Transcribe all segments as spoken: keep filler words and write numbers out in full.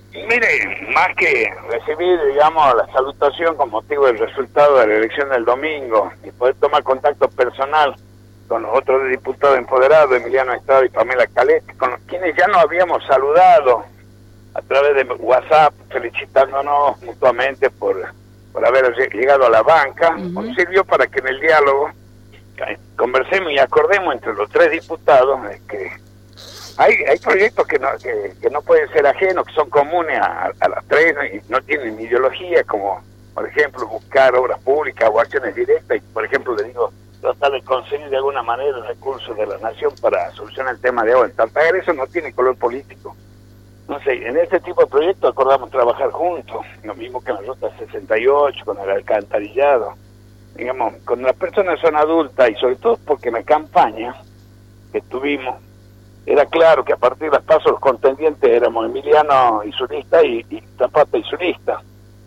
Mire, más que recibir, digamos, la salutación con motivo del resultado de la elección del domingo y poder tomar contacto personal con los otros diputados empoderados, Emiliano Estrada y Pamela Calete, con los quienes ya nos habíamos saludado a través de WhatsApp, felicitándonos mutuamente por, por haber llegado a la banca, uh-huh. sirvió para que en el diálogo conversemos y acordemos entre los tres diputados eh, que hay hay proyectos que no que, que no pueden ser ajenos, que son comunes a, a las tres, ¿no? Y no tienen ideología, como por ejemplo buscar obras públicas o acciones directas, y por ejemplo le digo, tratar de conseguir de alguna manera el recurso de la nación para solucionar el tema de agua en Tartagal. Eso no tiene color político. No sé, en este tipo de proyectos acordamos trabajar juntos, lo mismo que en la Ruta sesenta y ocho, con el alcantarillado. Digamos, cuando las personas son adultas, y sobre todo porque en la campaña que tuvimos, era claro que a partir de las pasos los contendientes éramos Emiliano y su lista y, y Zapata y su lista.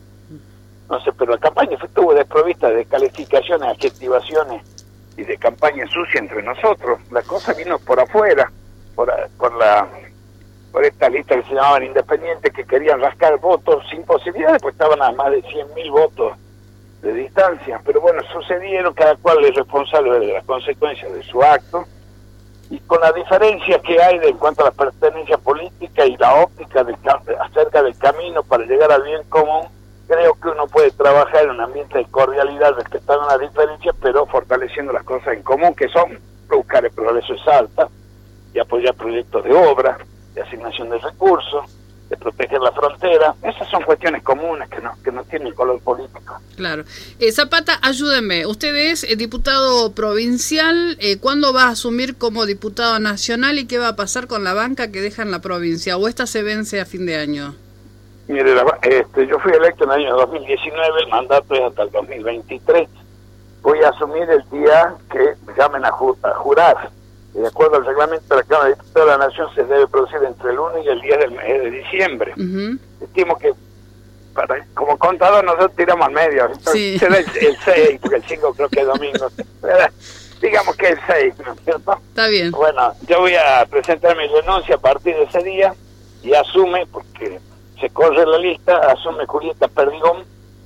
No sé, pero la campaña estuvo desprovista de calificaciones, adjetivaciones y de campaña sucia entre nosotros. La cosa vino por afuera, por, por la por esta lista que se llamaban independientes, que querían rascar votos sin posibilidades, pues estaban a más de cien mil votos de distancia. Pero bueno, sucedieron, cada cual es responsable de las consecuencias de su acto, y con la diferencia que hay de, en cuanto a la pertenencia política y la óptica del, acerca del camino para llegar al bien común, creo que uno puede trabajar en un ambiente de cordialidad, respetando las diferencias, pero fortaleciendo las cosas en común, que son buscar el progreso de Salta y apoyar proyectos de obra, de asignación de recursos, de proteger la frontera. Esas son cuestiones comunes que no que no tienen color político. Claro. Eh, Zapata, ayúdeme. Usted es eh, diputado provincial. Eh, ¿Cuándo va a asumir como diputado nacional y qué va a pasar con la banca que deja en la provincia? ¿O esta se vence a fin de año? Mire, la, este, yo fui electo en el año dos mil diecinueve, el mandato es hasta el dos mil veintitrés. Voy a asumir el día que me llamen a, ju a jurar. De acuerdo al reglamento de la Cámara de Diputados de la Nación, se debe producir entre el uno y el diez del mes de diciembre. Uh-huh. Estimo que, para, como contador, nosotros tiramos al medio. Entonces, sí. Será el, el seis, porque el cinco creo que es domingo. Digamos que el seis, ¿no es cierto? Está bien. Bueno, yo voy a presentar mi renuncia a partir de ese día y asume, porque se corre la lista, asume Julieta Perdigón,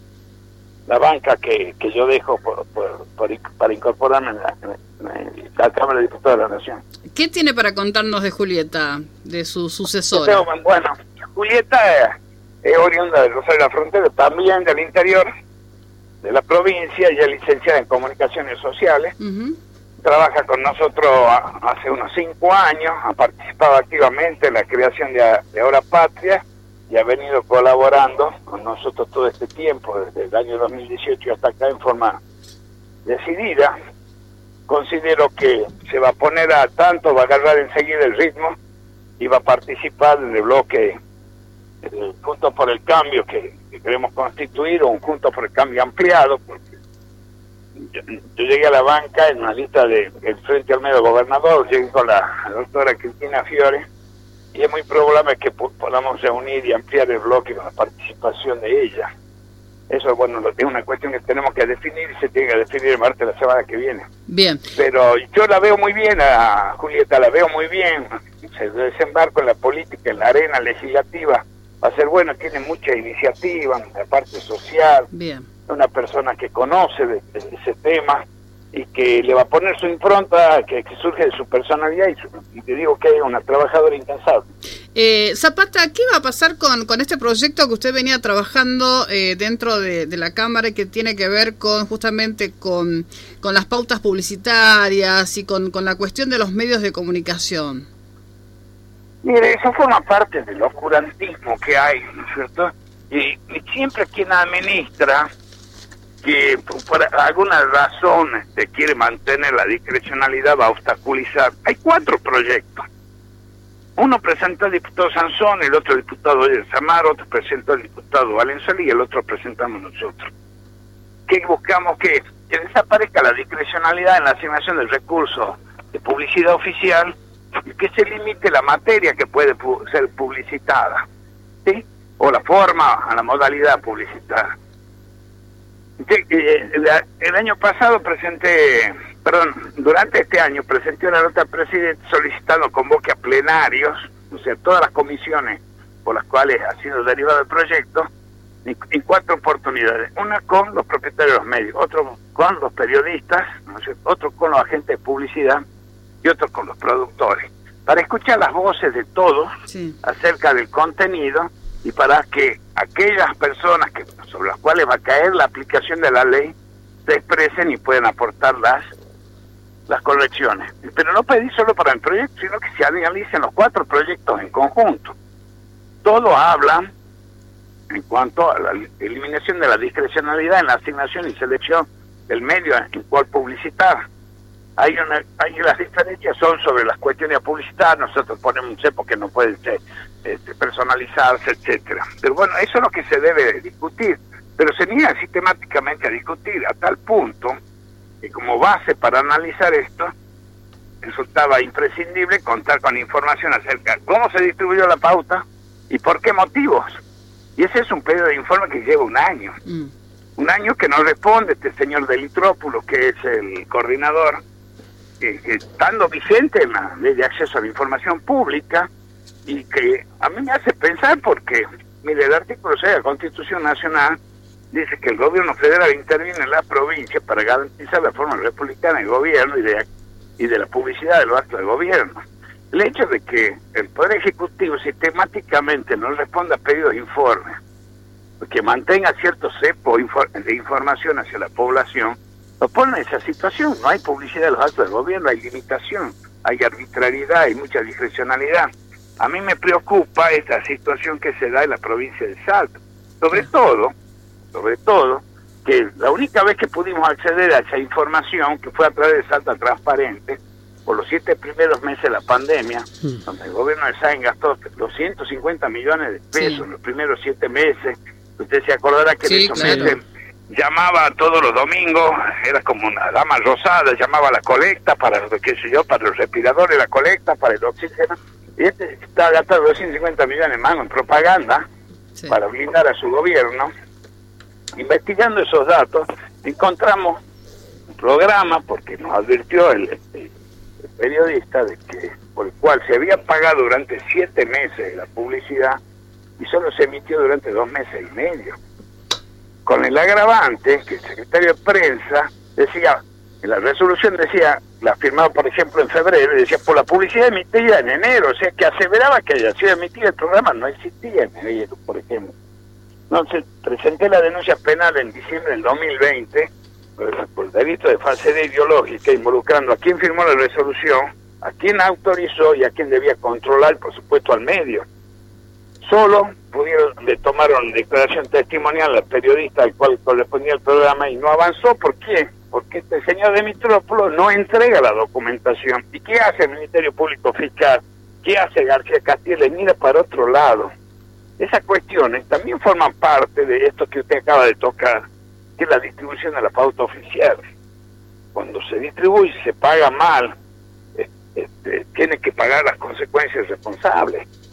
la banca que, que yo dejo por, por, por, para incorporarme en la, en la Cámara de Diputados de la Nación. ¿Qué tiene para contarnos de Julieta, de su sucesora? Bueno, Julieta es oriunda de Rosario de la Frontera, también del interior de la provincia, y es licenciada en Comunicaciones Sociales. Uh-huh. Trabaja con nosotros hace unos cinco años, ha participado activamente en la creación de, de Hora Patria, y ha venido colaborando con nosotros todo este tiempo, desde el año dos mil dieciocho hasta acá, en forma decidida. Considero que se va a poner a tanto, va a agarrar enseguida el ritmo y va a participar del bloque el Juntos por el Cambio que, que queremos constituir, o un Juntos por el Cambio ampliado, porque yo, yo llegué a la banca en una lista de el Frente al Medio Gobernador, llegué con la, la doctora Cristina Fiore, y es muy probable que podamos reunir y ampliar el bloque con la participación de ella. Eso, bueno, es una cuestión que tenemos que definir, y se tiene que definir el martes de la semana que viene. Bien. Pero yo la veo muy bien, a Julieta la veo muy bien, se desembarco en la política, en la arena legislativa, va a ser bueno, tiene mucha iniciativa, la parte social. Bien. Es una persona que conoce de, de ese tema, y que le va a poner su impronta, que, que surge de su personalidad, y, su, y te digo que es una trabajadora incansable. Eh, Zapata, ¿qué va a pasar con, con este proyecto que usted venía trabajando eh, dentro de, de la Cámara, y que tiene que ver con justamente con, con las pautas publicitarias y con, con la cuestión de los medios de comunicación? Mire, eso forma parte del oscurantismo que hay, ¿no es cierto? Y, y siempre quien administra, que por alguna razón este, quiere mantener la discrecionalidad, va a obstaculizar. Hay cuatro proyectos. Uno presentó el diputado Sansón, el otro el diputado Oyer Samar, otro presentó el diputado Valenzuela y el otro presentamos nosotros. Que buscamos que, que desaparezca la discrecionalidad en la asignación del recurso de publicidad oficial, y que se limite la materia que puede pu ser publicitada, ¿sí? O la forma, a la modalidad publicitada. El año pasado presenté, perdón, durante este año presenté una nota al presidente solicitando convoque a plenarios, o sea, todas las comisiones por las cuales ha sido derivado el proyecto, en cuatro oportunidades. Una con los propietarios de los medios, otro con los periodistas, ¿no es cierto?, otro con los agentes de publicidad y otro con los productores, para escuchar las voces de todos sí. acerca del contenido y para que aquellas personas que sobre las cuales va a caer la aplicación de la ley se expresen y puedan aportar las, las correcciones. Pero no pedí solo para el proyecto, sino que se analicen los cuatro proyectos en conjunto. Todos hablan en cuanto a la eliminación de la discrecionalidad en la asignación y selección del medio en cual publicitar. Hay una, hay las diferencias son sobre las cuestiones de publicidad, nosotros ponemos un cepo que no puede ser este, personalizarse, etcétera. Pero bueno, eso es lo que se debe discutir, pero se niega sistemáticamente a discutir, a tal punto que como base para analizar esto, resultaba imprescindible contar con información acerca de cómo se distribuyó la pauta y por qué motivos. Y ese es un pedido de informe que lleva un año. Mm. Un año que no responde este señor Delitrópulo, que es el coordinador, que, que estando vigente en la ley de acceso a la información pública, y que a mí me hace pensar porque, mire, el artículo seis de la Constitución Nacional dice que el gobierno federal interviene en la provincia para garantizar la forma republicana del gobierno y de, y de la publicidad de los actos del gobierno. El hecho de que el Poder Ejecutivo sistemáticamente no responda a pedidos de informes, que mantenga cierto cepo de información hacia la población, lo pone en esa situación. No hay publicidad de los actos del gobierno, hay limitación, hay arbitrariedad, hay mucha discrecionalidad. A mí me preocupa esta situación que se da en la provincia de Salta. Sobre todo, sobre todo, que la única vez que pudimos acceder a esa información, que fue a través de Salta Transparente, por los siete primeros meses de la pandemia, sí. donde el gobierno de Sáenz gastó doscientos cincuenta millones de pesos sí. en los primeros siete meses. Usted se acordará que sí, en esos claro. meses llamaba todos los domingos, era como una dama rosada, llamaba a la colecta para, qué sé yo, para los respiradores, la colecta, para el oxígeno, y este estaba gastando doscientos cincuenta millones más en propaganda sí. para blindar a su gobierno. Investigando esos datos, encontramos un programa, porque nos advirtió el, el, el periodista, de que por el cual se había pagado durante siete meses la publicidad y solo se emitió durante dos meses y medio. Con el agravante que el secretario de prensa decía, en la resolución decía, la firmaba por ejemplo en febrero, y decía, por la publicidad emitida en enero, o sea que aseveraba que haya sido emitido el programa, no existía en enero, por ejemplo. Entonces, presenté la denuncia penal en diciembre del dos mil veinte, por, por delito de falsedad ideológica, involucrando a quien firmó la resolución, a quien autorizó y a quien debía controlar, por supuesto, al medio. Solo pudieron, le tomaron declaración testimonial al periodista al cual correspondía el programa y no avanzó. ¿Por qué? Porque este señor Delitrópulo no entrega la documentación. ¿Y qué hace el Ministerio Público Fiscal? ¿Qué hace García Castiel? Le mira para otro lado. Esas cuestiones también forman parte de esto que usted acaba de tocar, que es la distribución de la pauta oficial. Cuando se distribuye y se paga mal, este, tiene que pagar las consecuencias responsables.